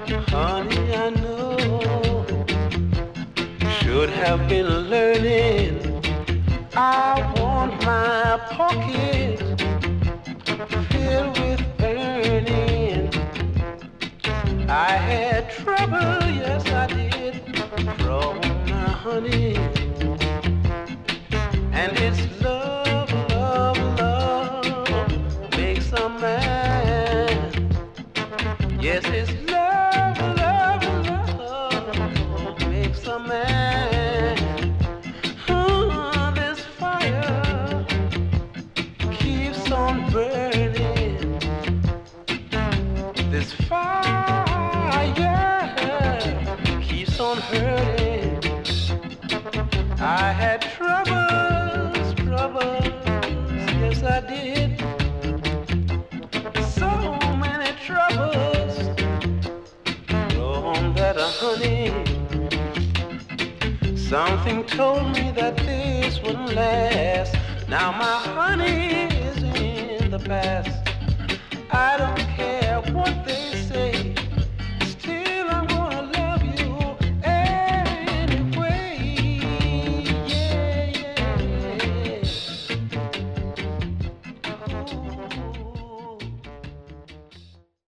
Honey, I know, should have been learning. I want my pocket filled with earning. I had trouble, yes I did, from my honey. And it's love, love, love makes a man. Yes, it's love, love, love makes a man. This fire keeps on burning. This fire keeps on hurting. I had troubles, yes I did. So many troubles from that honey. Something told me that this wouldn't last. Now my honey is in the past. I don't care what they